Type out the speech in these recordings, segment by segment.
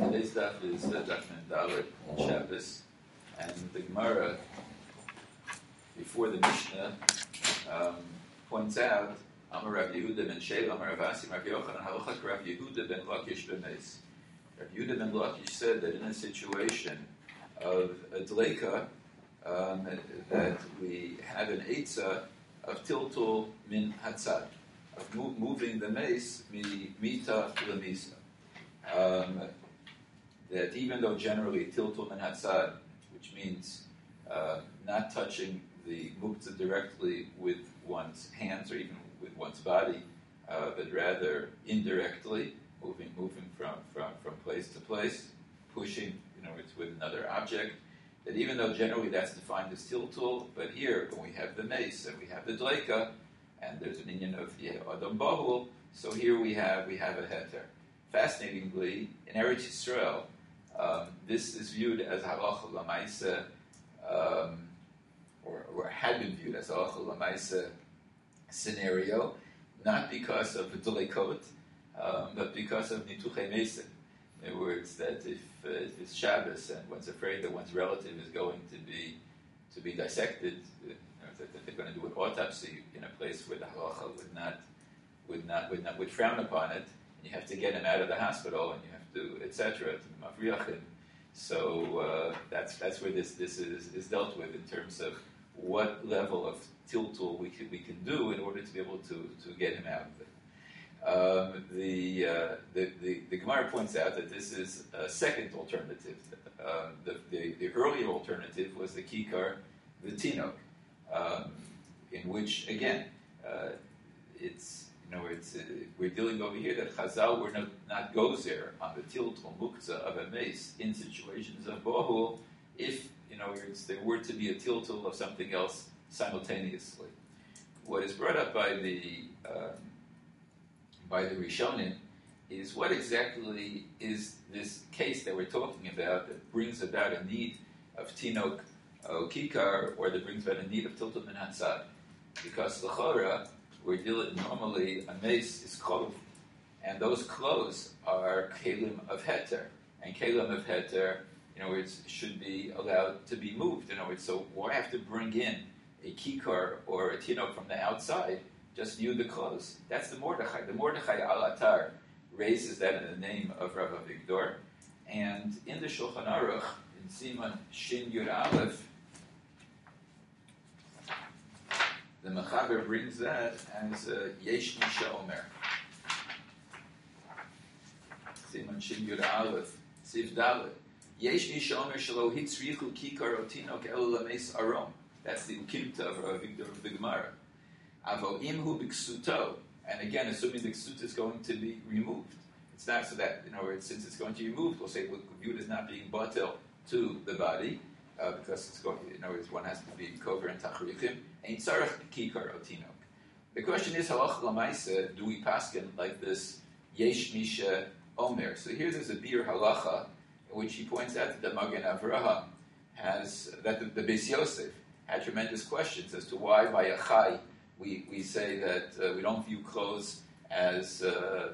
Today's daf is Daf Mendalet in Shabbos, and the Gemara before the Mishnah points out Amar Rav Yehuda ben Sheva, Amar Rav Asi, Rav Yochanan, Halachak Rav Yehuda ben Lakish ben Meis. Rav Yehuda ben Lakish said that in a situation of a dleika, that we have an eitzah of tiltul min hatzad, of moving the mace mita lemisa. That even though generally tiltul min hatzad, which means not touching the muktzah directly with one's hands or even with one's body, but rather indirectly, moving from place to place, pushing, it's with another object. That even though generally that's defined as tiltul, but here when we have the mace and we have the dleika, and there's an inyan of Adam Bahul, so here we have a heter. Fascinatingly, in Eretz Yisrael, this is viewed as halacha l'maisa, or had been viewed as halacha l'maisa scenario, not because of the dleikot, but because of nituchei mesim. In other words, that if it's Shabbos and one's afraid that one's relative is going to be dissected, that they're going to do an autopsy in a place where the halacha would frown upon it, and you have to get him out of the hospital, and you have to, etc., to mavriach him. So that's where this is dealt with in terms of what level of tiltul we can do in order to be able to get him out of it. The Gemara points out that this is a second alternative. The earlier alternative was the kikar v'tinok, in which again we're dealing over here that Chazal were not gozer on the tiltul muktzah of a mace in situations of bohul if there were to be a tiltul of something else simultaneously. What is brought up by the Rishonim is what exactly is this case that we're talking about that brings about a need of tinok kikar, or that brings about a need of tiltul min hatzad. Because l'chora, we're dealing normally a mace is klov, and those clothes are kelim of heter, and kelim of heter, it should be allowed to be moved. So why have to bring in a kikar or a tinok from the outside? Just view the clothes. That's the Mordechai. The Mordechai al-Atar raises that in the name of Rav Avigdor. And in the Shulchan Aruch, in Siman Shin Yud Aleph, the Mechaber brings that as Yesh Misha Omer. Siman Shin Yud Aleph, Siv Dalet. Yesh Misha Omer Shelo Hitzrichu Kikar Otinok El Lames Arom. That's the Ukimta of Rav Avigdor of the Gemara. Avo imhu b'ksuto, and again, assuming the ksut is going to be removed. It's not so that, since it's going to be removed, we'll say we'll view it as not being batel to the body, because it's going, one has to be kover and tachrichim, and tzarech kikar otinok. The question is, halach l'maisa, do we paskin like this, yesh misha omer? So here there's a bir halacha, in which he points out that the Magen Avraham has, that the Beis Yosef had tremendous questions as to why by a chai, we say that we don't view clothes as a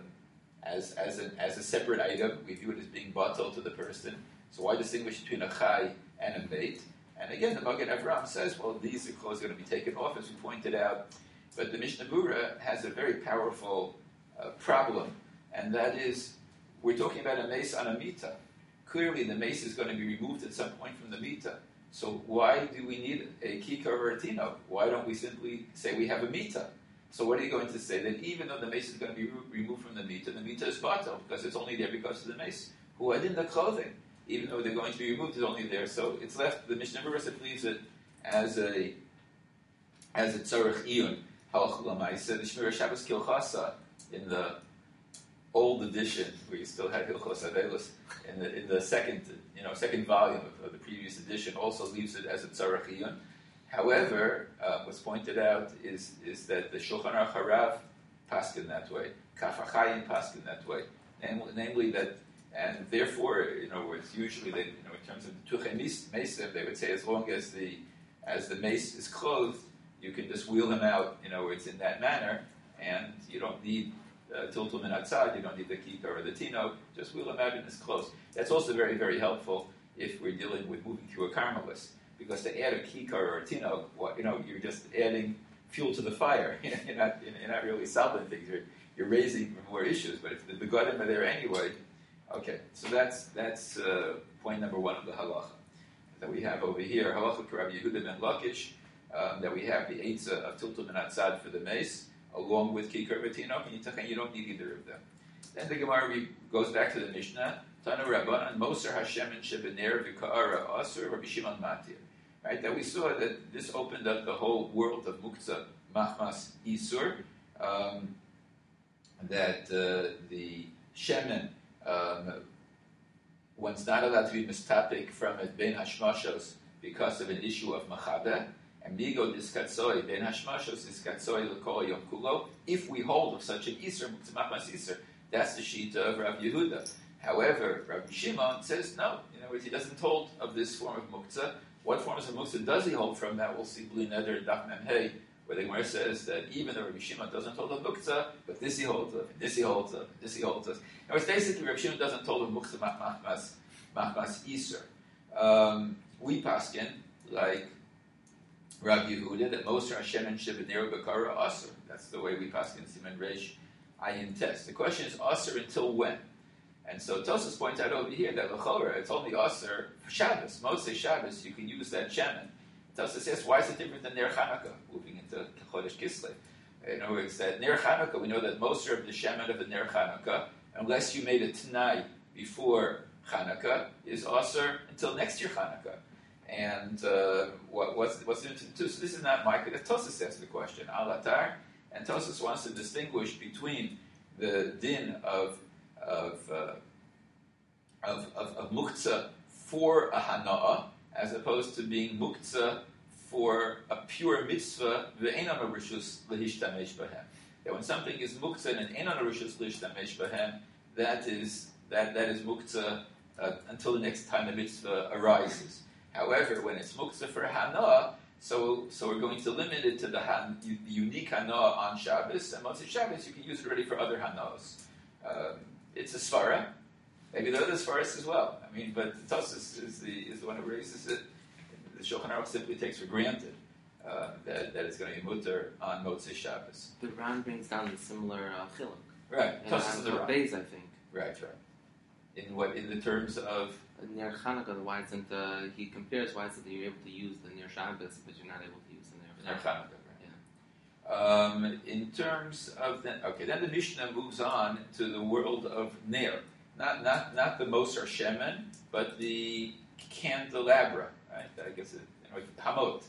separate item. We view it as being batel to the person. So why distinguish between a chai and a mate? And again, the Magen Avraham says, well, these clothes are going to be taken off, as we pointed out. But the Mishnah Berurah has a very powerful problem, and that is, we're talking about a mace on a mita. Clearly, the mace is going to be removed at some point from the mita. So why do we need a kikar or a tinok? Why don't we simply say we have a mita? So what are you going to say? That even though the mace is going to be removed from the mita is batel, because it's only there because of the mace. Who had in the clothing, even though they're going to be removed, it's only there. So it's left, the Mishnah Berurah leaves it as a tzarech iyun, halach l'maisa. The Shmira Shabbos Kilchasa, in the old edition, where you still had Hilchos Avelos, in the second volume of the previous edition, also leaves it as a tzarech iyun. However, what's pointed out is that the Shulchan Aruch Harav paskin that way, Kaf HaChaim paskin that way, namely that, and therefore, it's usually in terms of the tuchei mesim, they would say as long as the mace is clothed, you can just wheel him out. It's in that manner, and you don't need tiltum and atzad, you don't need the kikar or the tino, just wheel them out and it's close. That's also very, very helpful if we're dealing with moving through a carmelis, because to add a kikar or a tino, you're just adding fuel to the fire. You're not really solving things. You're raising more issues. But if the begodim are there anyway, okay. So that's point number one of the halacha that we have over here. Halacha Rabbi Yehuda ben Lakish, that we have the eitzah of tiltum and atzad for the mace, along with kikar v'tino, and you don't need either of them. Then the Gemara goes back to the Mishnah. Tanu Rabbanan Moser Hashemin Shebener V'Ka'ara Asur Rabbi Shimon Matir. Right, that we saw that this opened up the whole world of Muktzah Machmas Isur. That the Shemin, one's not allowed to be mistapik from it ben hashmashos because of an issue of machada. And migo diskatzoi ben hashmashos diskatzoi l'kol yom kulo. If we hold of such an Isur, Muktzah Machmas Isur, that's the shita of Rav Yehuda. However, Rabbi Shimon says no. He doesn't hold of this form of muktzah. What forms of muktzah does he hold from? That we'll see Bli Neder Daf Mem Hey, where the Gemara says that even though Rabbi Shimon doesn't hold of muktzah, but this he holds of, and this he holds of, and this he holds of. Now, it's basically Rabbi Shimon doesn't hold of muktzah machmas Isur. We paskin like Rabbi Yehuda that Moser Hashem and Shebener B'Kara Asur. That's the way we paskin Siman Reish Ayin Tes. The question is Asur until when? And so Tosas points out over here that l'chora, it's only Asur for Shabbos. Mosei Shabbos, you can use that shemen. Tosas says, why is it different than Ner Chanukah, moving into Chodesh Kislev? In other words, that Ner Chanukah, we know that Moser of the shemen of the Ner Chanukah, unless you made a Tanai before Chanukah, is Asur until next year Chanukah. And what's the difference? So this is not my question. Tosas asks the question, Alatar, and Tosas wants to distinguish between the din of muktzah for a hana'ah, as opposed to being muktzah for a pure mitzvah, ve'enon rishus lehishtamesh b'hem. That when something is muktzah and enon rishus lehishtamesh b'hem, that is muktzah until the next time the mitzvah arises. However, when it's muktzah for hana'ah, so we're going to limit it to the unique hana'ah on Shabbos, and Motzei Shabbos you can use it already for other hana'ahs. It's a svara. Maybe there are other svaras as well. But Tosas is the one who raises it. The Shulchan Aruch simply takes for granted that it's going to be mutter on Motzei Shabbos. The Ran brings down the similar chiluk. Right. Tosas is the Ran. Beis, I think. Right. In the terms of Ner Chanukah, why isn't he compares why is it that you're able to use the Ner Shabbos, but you're not able to use the Ner Chanukah. In terms of then the Mishnah moves on to the world of Ner, not the Moser Shemen, but the candelabra, right? I guess Hamot,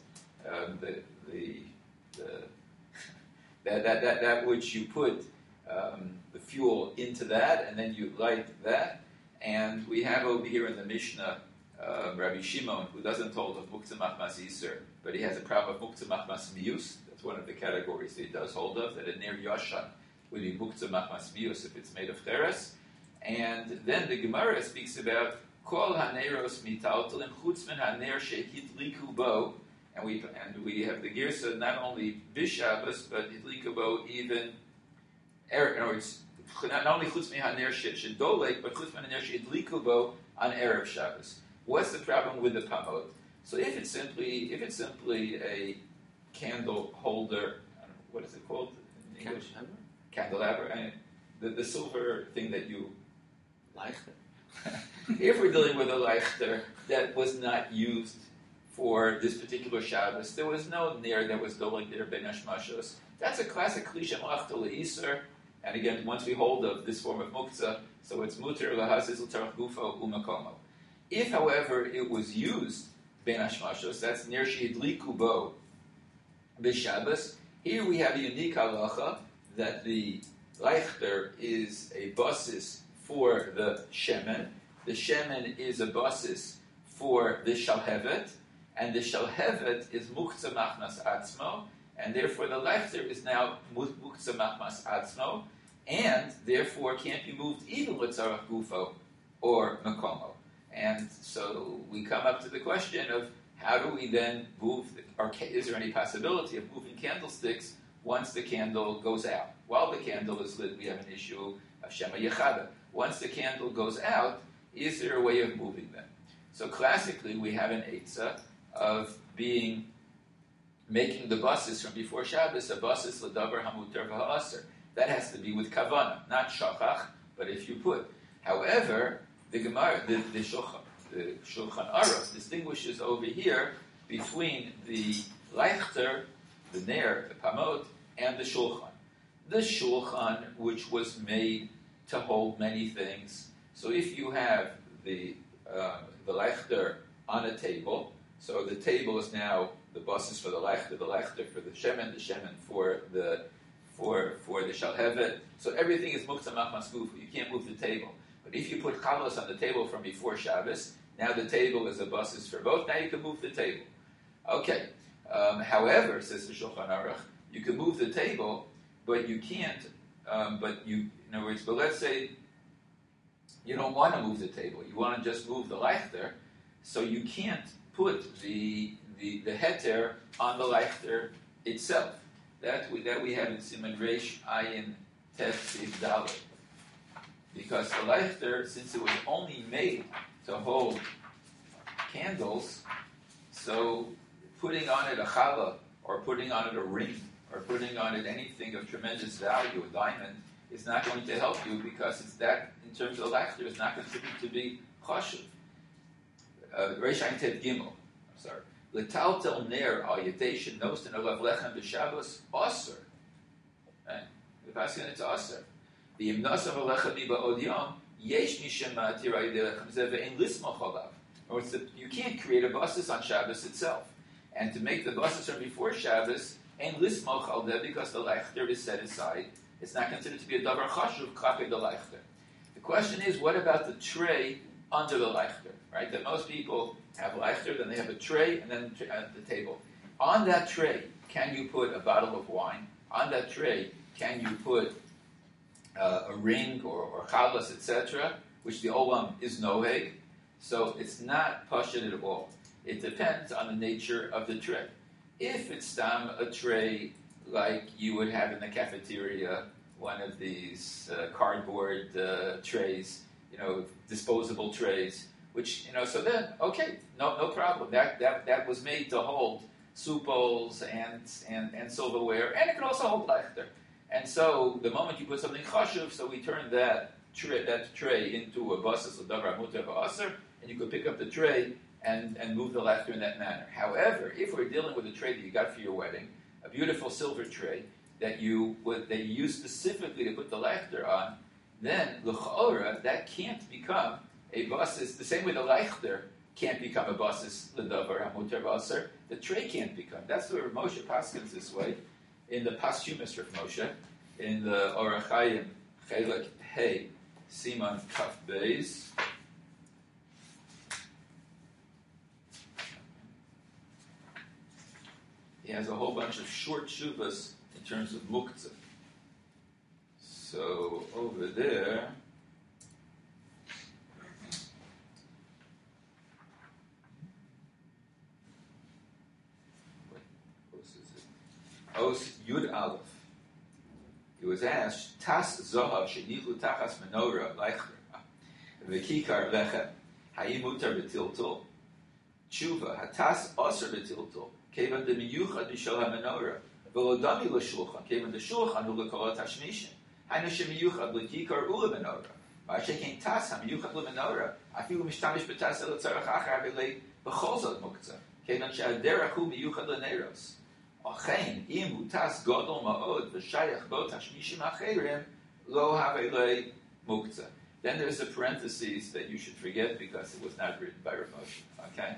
that which you put the fuel into that, and then you light that. And we have over here in the Mishnah Rabbi Shimon, who doesn't hold of Muktzah Machmas Isur, but he has a problem of Muktzah Machmas Mius. That's one of the categories that he does hold of, that a Ner Yoshan would be Muktzah Machmas Mius if it's made of Cheres. And then the Gemara speaks about Kol HaNeros Mitaltalim Chutz Min HaNer Shehidliku Bo, and we have the Girsa not only Bishabbos, but Hidliku Bo even, in other words, not only Chutz Min HaNer Shedolek, but Chutz Min HaNer Shehidliku Bo on Erev Shabbos. What's the problem with the pamot? So if it's simply a candle holder, I don't know, what is it called in English? Candelabra. The silver thing that you Leichter. If we're dealing with a leichter that was not used for this particular Shabbos, there was no ner that was doling there ben hashmashos. That's a classic klisha malachta le'iser. And again, once we hold of this form of muktzah, so it's muter lahasis l'tarach gufo umakomo. If, however, it was used ben hashmashos, that's ner she'idliku bo b'Shabbos. Here we have a unique halacha that the leichter is a basis for the shemen. The shemen is a basis for the shalhevet, and the shalhevet is muktzah machmas atzmo, and therefore the leichter is now muktzah machmas atzmo, and therefore can't be moved even with tzarach gufo or makomo. And so we come up to the question of how do we then move, or is there any possibility of moving candlesticks once the candle goes out? While the candle is lit, we have an issue of Shema Yechada. Once the candle goes out, is there a way of moving them? So classically, we have an eitzah of making the buses from before Shabbos a buses l'davar hamuter v'ha'aser. That has to be with kavana, not shachach, but if you put. However, the Gemara, the Shulchan Aruch distinguishes over here between the Leichter, the Ner, the Pamot, and the Shulchan. The Shulchan, which was made to hold many things. So if you have the Leichter on a table, so the table is now the buses for the Leichter for the Shemen for the Shalhevet. So everything is Muktzah Machmas Gufu. You can't move the table. But if you put Chalos on the table from before Shabbos, now the table is a buses for both. Now you can move the table. Okay. However, says the Shulchan Aruch, you can move the table, but you can't. In other words, but let's say you don't want to move the table. You want to just move the Leichter, so you can't put the heter on the Leichter itself. That we have in Siman Reish Ayin Tet Sif Dalet. Because the Leichter, since it was only made to hold candles, so putting on it a challah, or putting on it a ring, or putting on it anything of tremendous value, a diamond, is not going to help you because it's that, in terms of the Leichter, is not considered to be chashuv. Reish Ayin Tet Gimel. Sorry. L'taltel ner al yedei shenos and olav lechem b'Shabbos aser. The pasuk it's aser. The imnasav alechem mi ba'od yom yesh mishem ma'atir al yedei lechem zeh ve'en lismoch olav. You can't create a basis on Shabbos itself, and to make the basis from before Shabbos ein lismoch al deh because the leichter is set aside. It's not considered to be a davar chashuv klapei the leichter. The question is, what about the tray under the leichter? Right, that most people have leichter, then they have a tray, and then at the table. On that tray, can you put a bottle of wine? On that tray, can you put a ring or challas, etc., which the olam is noheg? So it's not pashut at all. It depends on the nature of the tray. If it's a tray like you would have in the cafeteria, one of these cardboard trays, disposable trays, which, so then, okay, no problem. That was made to hold soup bowls and silverware, and it can also hold leichter. And so the moment you put something chashuv, so we turn that tray into a basis of davar muter v'aser, and you could pick up the tray and move the leichter in that manner. However, if we're dealing with a tray that you got for your wedding, a beautiful silver tray that you use specifically to put the leichter on, then l'cha'ora, that can't become a basis, the same way the leichter can't become a basis l'davar hamuter v'aser, the tray can't become. That's the way Moshe paskins this way in the posthumous Rav Moshe, in the Orach Chaim Chelek Hey Siman Kaf Beis. He has a whole bunch of short shuvas in terms of muktzah. So over there. Os Yud Aleph. He was asked, Tas Zohav Shenichu Tachas Menorah Leichter V'Kikar Lechem Hayim Mutar B'Tiltul Tshuva Hatas Aser B'Tiltul Kevan De Miyuchad B'Shol HaMenorah V'Lo Dami L'Shulchan Kevan De Shulchan Hu L'Kolot HaShmishin Hainu Shemiyuchad L'Kikar Ula Menorah V'Ashekein Tas HaMiyuchad L'Menorah Afilu Mishtamish B'Tas El Tzarech Achar V'Lei B'Chol Zot Muktzah Kevan She'aderach Hu Miyuchad L'Neros. Then there's a parenthesis that you should forget because it was not written by Rav Moshe. Okay,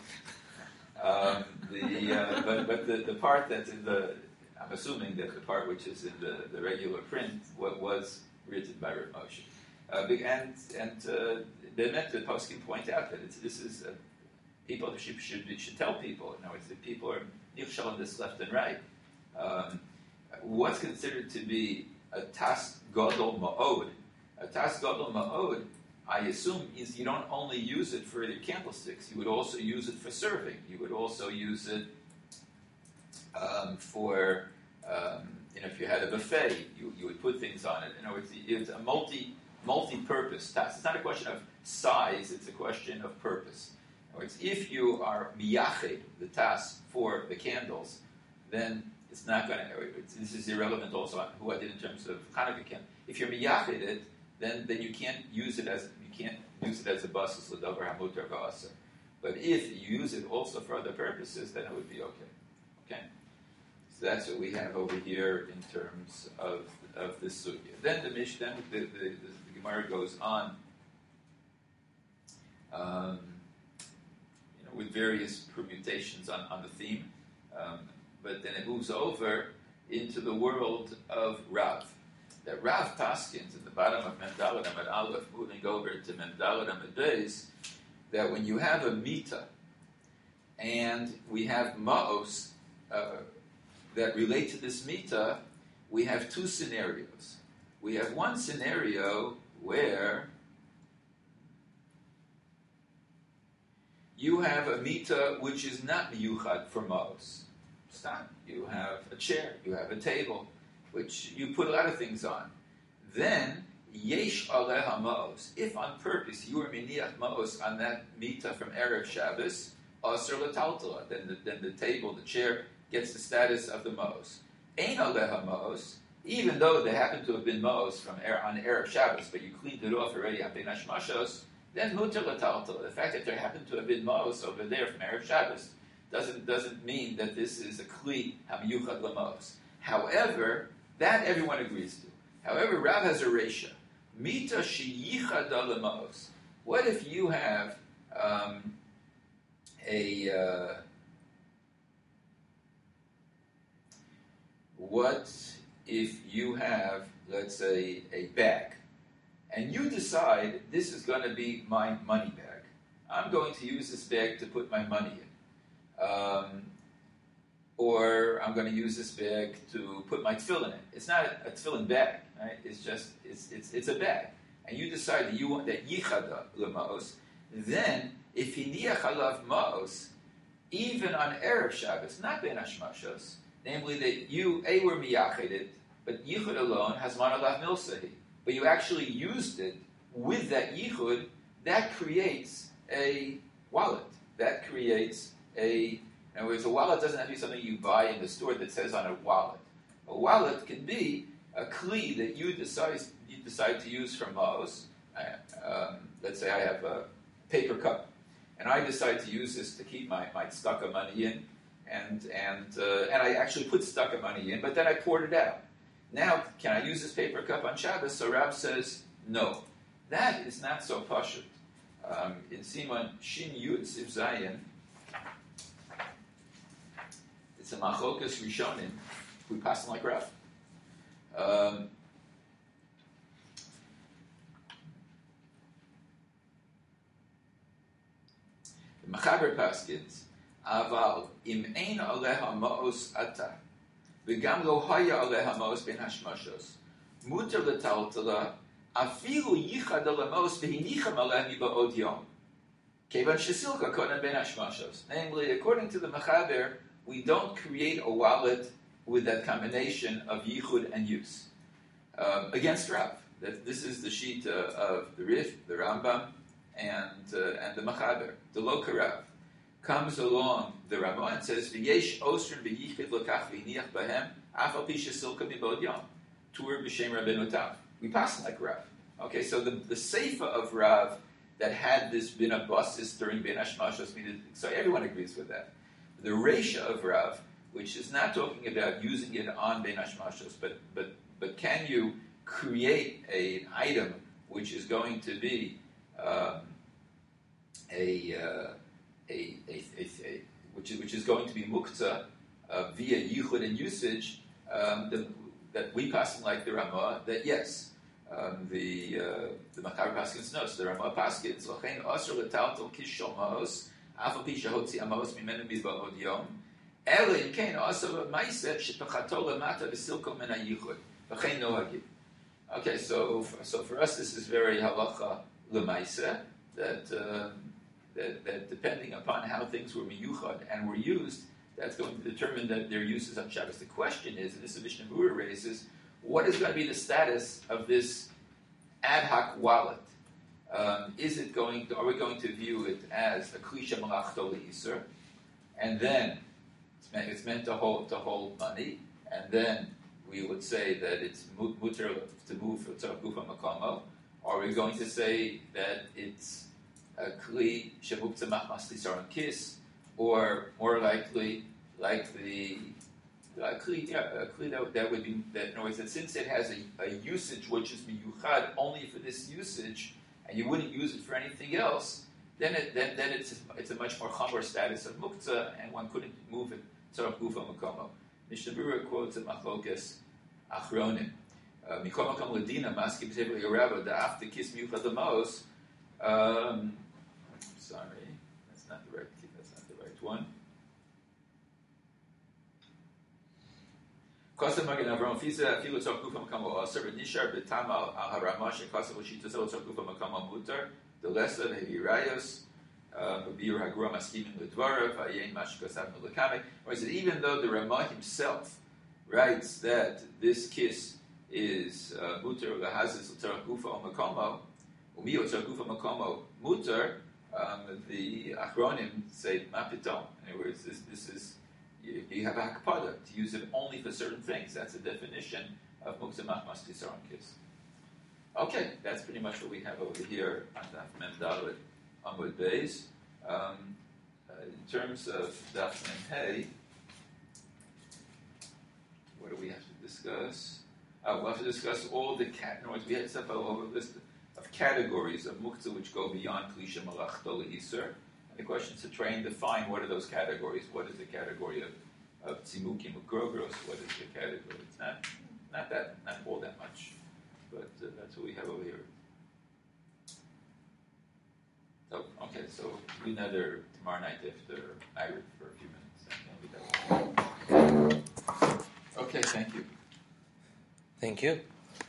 but the part that's in I'm assuming that the part which is in the regular print was written by Rav Moshe. And the poskim point out that this is people should tell people. That people are nichshel on this left and right. What's considered to be a tas gadol ma'od? A tas gadol ma'od, I assume, is you don't only use it for your candlesticks. You would also use it for serving. You would also use it for if you had a buffet, you would put things on it. It's a multi-purpose task. It's not a question of size, it's a question of purpose. In other words, if you are miyached, the task for the candles, then it's not going to, this is irrelevant also on who I did in terms of Hanukkah candle. If you're miyached it, then you can't use it as a basis l'davar hamutar v'aser. But if you use it also for other purposes, then it would be okay. Okay? So that's what we have over here in terms of this sugya. Then the Gemara goes on, with various permutations on the theme, but then it moves over into the world of Rav. That Rav Paskins at the bottom of Mendalet Amud Aleph, moving over to Mendalet Amud Beis, that when you have a mita and we have ma'os that relate to this mita, we have two scenarios. We have one scenario where you have a mita which is not miyuchad for ma'os. Stop. You have a chair, you have a table, which you put a lot of things on. Then, yesh aleha ma'os. If on purpose you were miniach ma'os on that mita from Erev Shabbos, aser l'taltala, then the table, the chair, gets the status of the ma'os. Ein aleha ma'os, even though they happen to have been ma'os on Erev Shabbos, but you cleaned it off already on Ben Hashmashos, then muter l'taltala. The fact that there happened to have been ma'os over there from Erev Shabbos doesn't mean that this is a kli hamiyuchad l'ma'os. However, that everyone agrees to. However, Rav has a reisha. Mita sheyichada l'ma'os. What if you have what if you have, let's say, a bag, and you decide this is going to be my money bag. I'm going to use this bag to put my money in. Or I'm going to use this bag to put my tefillin in. It's not a tefillin bag, right? It's a bag. And you decide that you want that yichada l'ma'os. Then, if hiniach alav ma'os, even on Erev Shabbos, not ben hashmashos, namely that you, were miyached, but yichud alone has man alav milsahi. But you actually used it with that yichud, that creates a wallet. That creates in other words, a wallet doesn't have to be something you buy in the store that says on a wallet. A wallet can be a kli that you decide to use for ma'os. Let's say I have a paper cup, and I decide to use this to keep my tzedakah money in, and I actually put tzedakah money in, but then I poured it out. Now, can I use this paper cup on Shabbos? So Rav says, no. That is not so pashut. In Siman Shin Yud Siv Zayin, it's a machokas rishonim. We pass them like Rav. The Mechaber paskins, aval im ein aleha ma'os ata, v'gam lo haya aleha ma'os ben hashmashos, muter l'taltala, afilu yichad alamos v'hinicham alehi ba'od yom, kevan shesilka konan ben hashmashos. Namely, according to the Mechaber, we don't create a wallet with that combination of yichud and use. Against Rav. This is the sheet of the Rif, the Rambam, and the Mechaber. The Loka Rav comes along the Ramah and says, V'yesh osrin b'yichud l'kach v'hiniach b'hem, afal pi shesilka mibod yom, tur b'shem Rabbeinu Tam. We pass like Rav. Okay, so the seifa of Rav that had this bin abasis during Ben Hashmashos, so everyone agrees with that. The reisha of Rav, which is not talking about using it on Ben Hashmashos, but can you create an item which is going to be which is going to be muktzah via yichud and usage, that we pass like the Ramah, that yes, the Mechaber paskins knows the Ramah paskins lochein asur l'taltal kishol ma'os. Okay, so for us this is very halacha l'maisa, that depending upon how things were miyuchad and were used, that's going to determine that their uses on Shabbos. The question is, and this is Mishnah Berurah raises, what is going to be the status of this ad hoc wallet? Are we going to view it as a klisha malachto le'iser, and then it's meant to hold money, and then we would say that it's muter to move for tzarach gufa makomo, or are we going to say that it's a kli shemuktzah machmas lisar and kiss, or more likely, like the kli that would be that. In other words, that since it has a usage which is miyuchad only for this usage, and you wouldn't use it for anything else, then it's a much more chamor status of muktzah, and one couldn't move it tzarach gufa makomo. Mishnah Berurah quotes a machlokes achronim. Mikol makom ledina maski b'tevli yarava da'af the kiss miyuchad lemos. Sorry, that's not the right one. Kosa magen avram fisa filu tzarach gufa makomo aser v'nishar b'tam al haramash and kosa v'shita tzarach gufa makomo mutar the lesser the hirayos. Even though the Ramah himself writes that this kiss is muter lahazis l'tzarach gufa makomo, umiyo tzarach gufa makomo muter, the Achronim say mapitom. In other words, this is you have a hakpada to use it only for certain things. That's the definition of muktzah machmas tisar and kiss. Okay, that's pretty much what we have over here on Daf Mem Dalet Amud Beis. In terms of Daf Mem Hey, what do we have to discuss? We'll have to discuss all the categories. We have set up a list of categories of muktzah which go beyond klisha malachto le'iser. And the question is to try and define what are those categories. What is the category of tzimukim ukrogros? What is the category? It's not all that much. But that's what we have over here. So, okay, so we nether tomorrow night after Maghrib for a few minutes. Okay, thank you. Thank you.